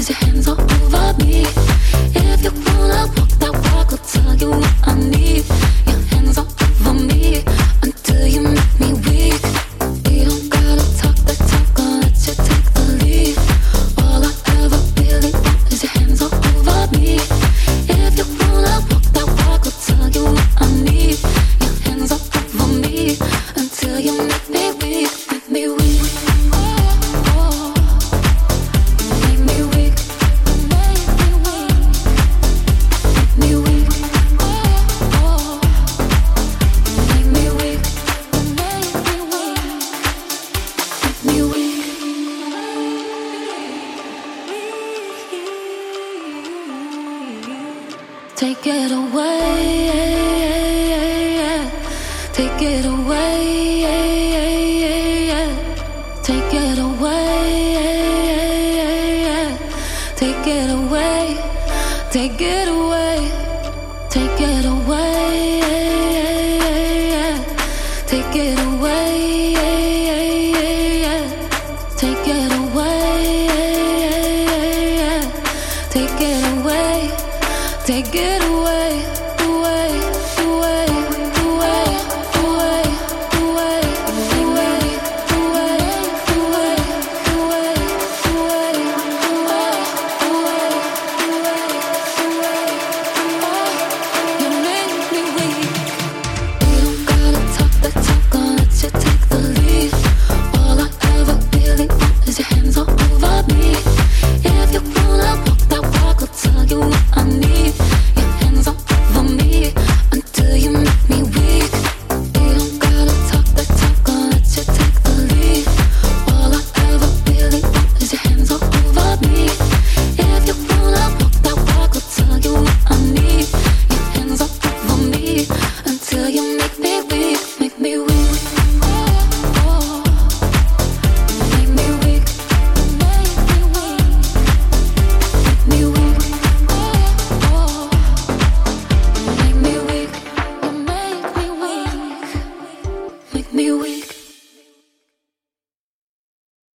Take it away, take it away, take it away, take it away, take it away, take it away, take it away, take it away, take it away. Take it away.